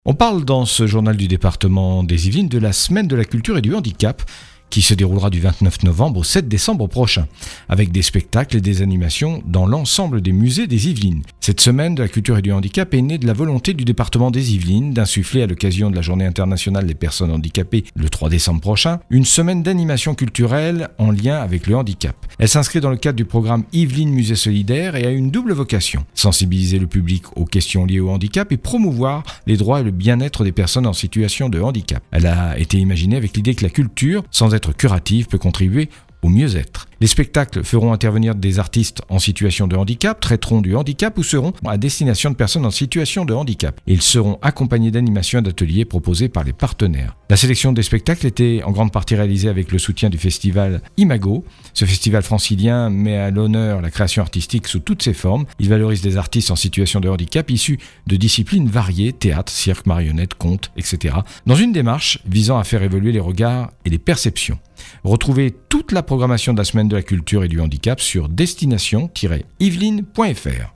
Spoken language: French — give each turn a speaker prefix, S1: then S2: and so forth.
S1: On parle dans ce journal du département des Yvelines de la semaine de la culture et du handicap qui se déroulera du 29 novembre au 7 décembre prochain, avec des spectacles et des animations dans l'ensemble des musées des Yvelines. Cette semaine de la culture et du handicap est née de la volonté du département des Yvelines d'insuffler à l'occasion de la Journée internationale des personnes handicapées le 3 décembre prochain, une semaine d'animation culturelle en lien avec le handicap. Elle s'inscrit dans le cadre du programme Yvelines Musée Solidaire et a une double vocation: sensibiliser le public aux questions liées au handicap et promouvoir les droits et le bien-être des personnes en situation de handicap. Elle a été imaginée avec l'idée que la culture, sans être curative, peut contribuer au mieux-être. Les spectacles feront intervenir des artistes en situation de handicap, traiteront du handicap ou seront à destination de personnes en situation de handicap. Ils seront accompagnés d'animations et d'ateliers proposés par les partenaires. La sélection des spectacles était en grande partie réalisée avec le soutien du festival Imago. Ce festival francilien met à l'honneur la création artistique sous toutes ses formes. Il valorise des artistes en situation de handicap issus de disciplines variées, théâtre, cirque, marionnettes, contes, etc. dans une démarche visant à faire évoluer les regards et les perceptions. Retrouvez toute la programmation de la semaine de la culture et du handicap sur destination-yveline.fr.